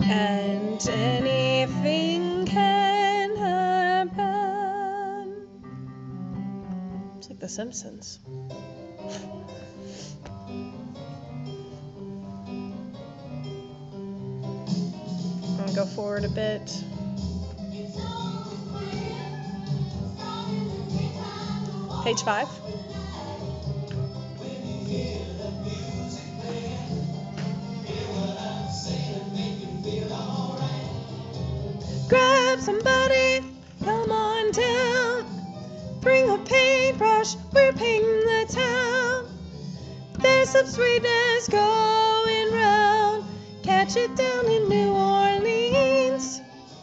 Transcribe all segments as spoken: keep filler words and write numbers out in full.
and anything can happen. It's like The Simpsons. I'm gonna go forward a bit. Page five. Grab somebody, come on down. Bring a paintbrush, we're painting the town. There's some sweetness going round. Catch it down in New Orleans.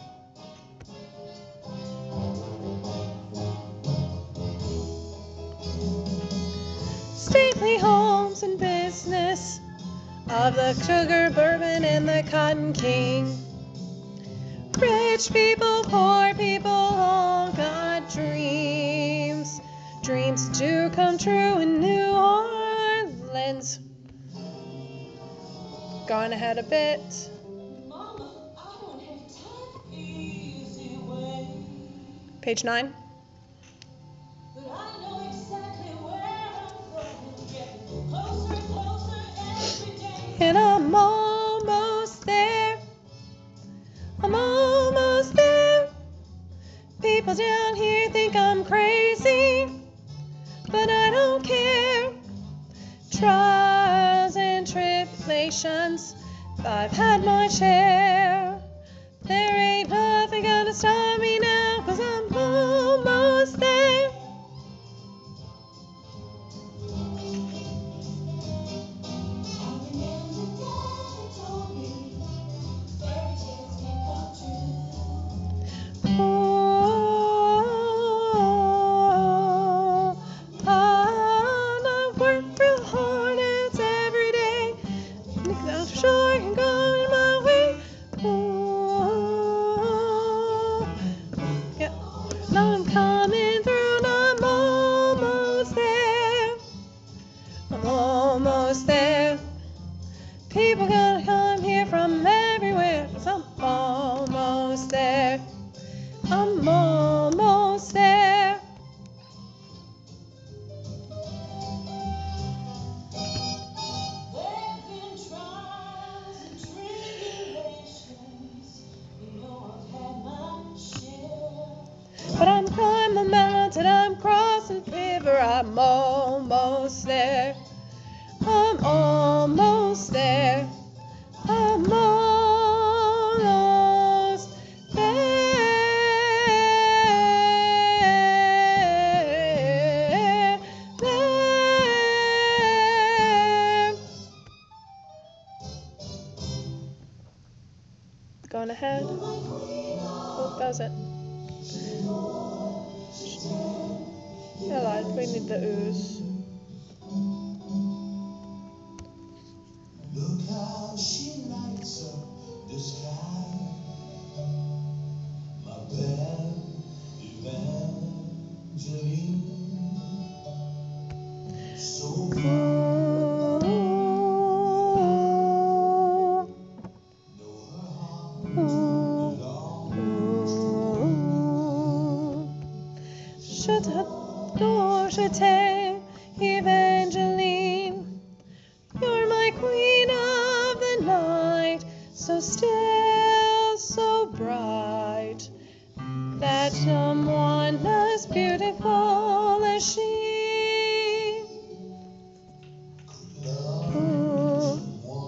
Stately homes and business of the sugar, bourbon, and the cotton king. Rich people, poor people, all got dreams. Dreams do come true in New Orleans. Going ahead a bit. Mama, I don't have time. Easy way. Page nine. But I know exactly where I'm going. Getting closer and closer every day. And I'm almost there. I'm almost there. People down here think I'm crazy, but I don't care. Trials and tribulations, I've had my share. There ain't nothing gonna stop me now, 'cause I'm almost there. Oh, I work real hard, it's every day. I'm sure I can go in my way. Oh, yeah. Now I'm coming through and I'm almost there. I'm almost there. People gotta come here from everywhere, 'cause I'm almost there. I'm almost there. There've been trials and tribulations. You know I've had my share. But I'm climbing the mountain, I'm crossing the river, I'm almost there. I'm almost there. I'm almost there. There. Going ahead. Oh, that was it. I lied. We need the ooze. Look how she lights up the sky. My belle Evangeline. So Ooh. know her heart Ooh. belongs to Je t'adore, je t'aime, Evangeline. You're my queen of the night, so still, so bright, that someone as beautiful as she. love. Ooh,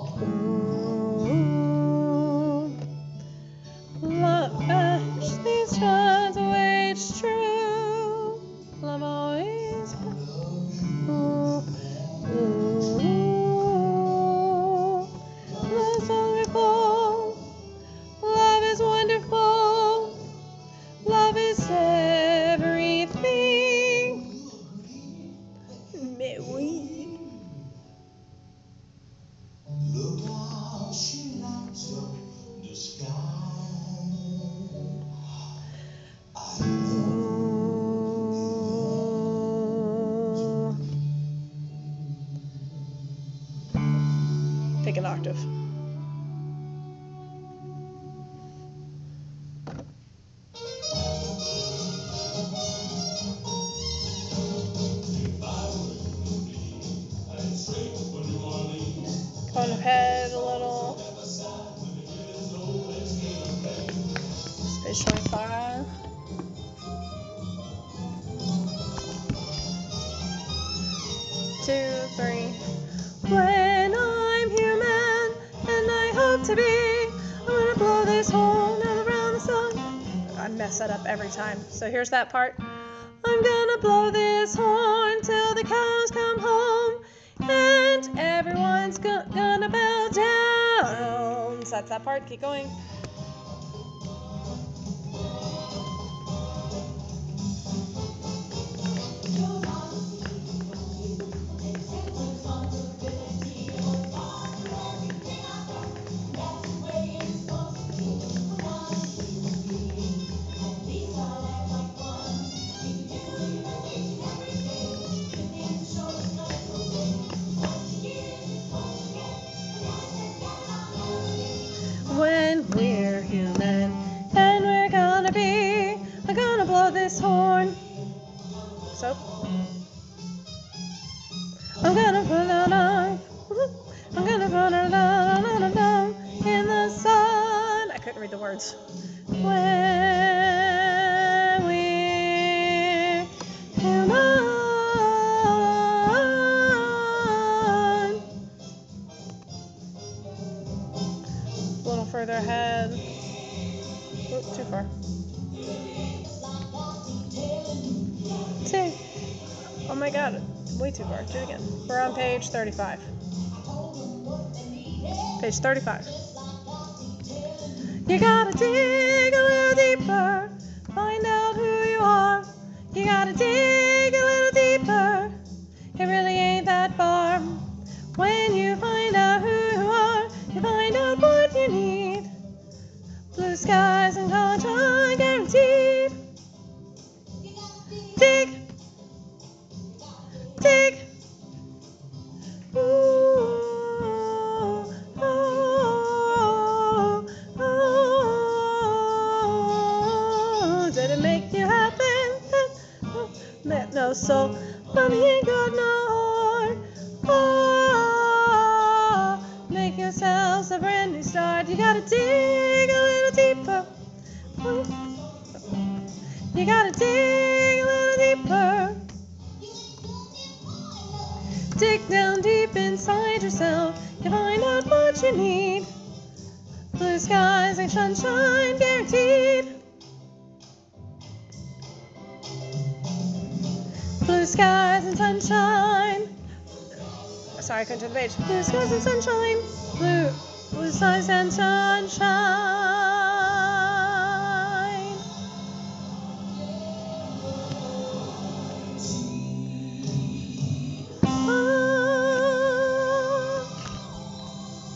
ooh. Love actually shines away, it's true. Love always. Ooh, ooh. Love's wonderful. Love is wonderful. Love is everything. Mais oui. Look how she lights up the sky. I know. Pick an octave. going ahead a little. It's page twenty-five. Two, three. When I'm human, and I hope to be, I'm gonna blow this horn all around the sun. I mess that up every time. So here's that part. I'm gonna blow this horn till the cows come home, and everyone's go- gonna bow down. So that's that part. Keep going. When we're human, and we're gonna be, I'm gonna blow this horn. So, I'm gonna put it on, I'm gonna put it on in the sun. I couldn't read the words. When we're human. A little further ahead. Oop, too far. Two. Oh my god, way too far. Do it again. We're on page thirty-five. Page thirty-five. You gotta dig a little deeper, find out who you are. You gotta dig a little deeper, it really ain't that far. When you find out who you are, you find out what you need. Blue skies and sunshine guaranteed. Dig, dig. Ooh, oh, oh, oh. Did it make you happy? No soul, mommy ain't got no heart. Oh, make yourselves a brand new start. You gotta dig a little deeper. You gotta dig a little deeper. Dig down deep inside yourself. You find out what you need. Blue skies and sunshine guaranteed. Blue skies and sunshine. Sorry, I couldn't turn the page. Blue skies and sunshine. Blue, blue skies and sunshine.